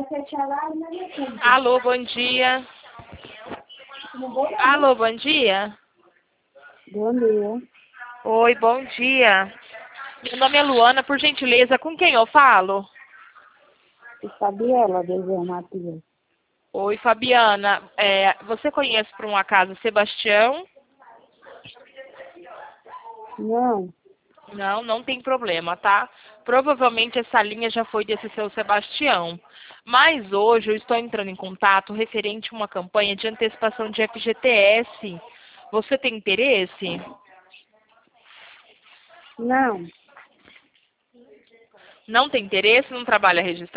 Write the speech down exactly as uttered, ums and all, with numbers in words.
Alô, bom dia. Alô, bom dia. Bom dia. Oi, bom dia. Meu nome é Luana, por gentileza, com quem eu falo? E Fabiela, Desenho Matias. Oi, Fabiana. É, você conhece por um acaso Sebastião? Não, Não, não tem problema, tá? Provavelmente essa linha já foi desse seu Sebastião. Mas hoje eu estou entrando em contato referente a uma campanha de antecipação de F G T S. Você tem interesse? não. Não tem interesse? Não trabalha registrado?